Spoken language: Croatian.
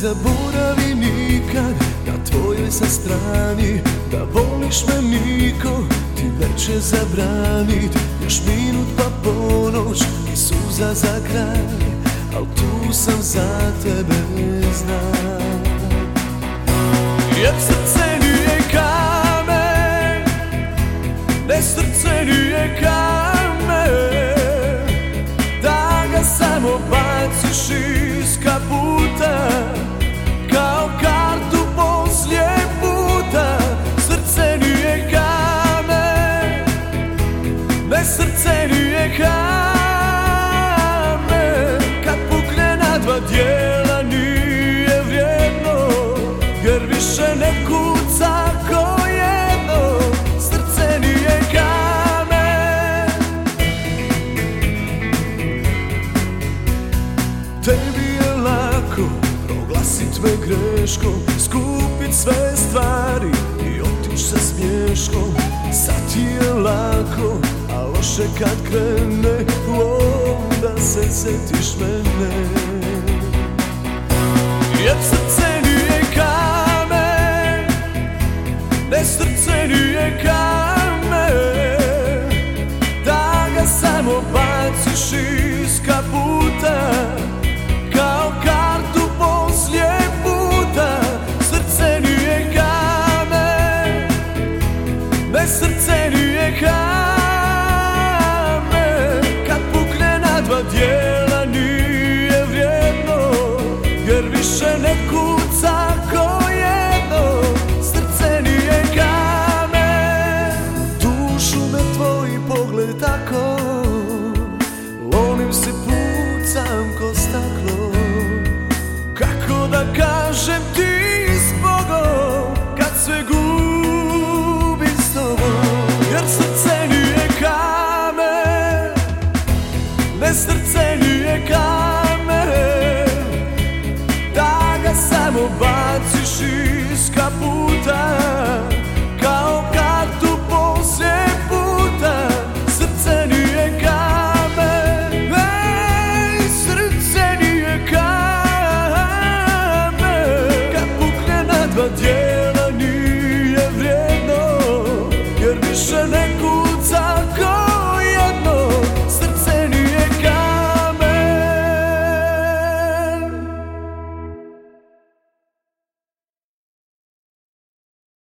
zaboravi nikad, na tvojoj sam strani. Da voliš me niko ti neće zabranit. Još minut pa ponoć i suza za kraj, al tu sam za tebe, znam. Jer srce nije kamen, ne, srce nije kamen, da ga samo baciš iz kaputa kao kartu poslije puta. Srce nije kamen, ne, srce nije kamen, kad pukne na dva dijela nije vrijedno, jer više ne kuca ko jedno. Srce nije kamen. Tebi je lako proglasit me greškom, skupit sve stvari i otić sa smješkom. Sad ti je lako, a loše kad krene, onda se sjetiš mene. Jer srce nije kamen, ne, srce nije kamen, da ga samo baciš iz kaputa kao kartu poslije puta. Srce nije kamen, ne, srce nije kamen, kad pukne na dva dijela nije vrijedno, jer više ne kuca ko jedno. Srce nije kamen. Dušu me tvoj pogled tako, lonim se, pucam ko staklo. Kako da kažem ti zbogom, kad sve gubim s tobom. Jer srce nije kamen, ne, srce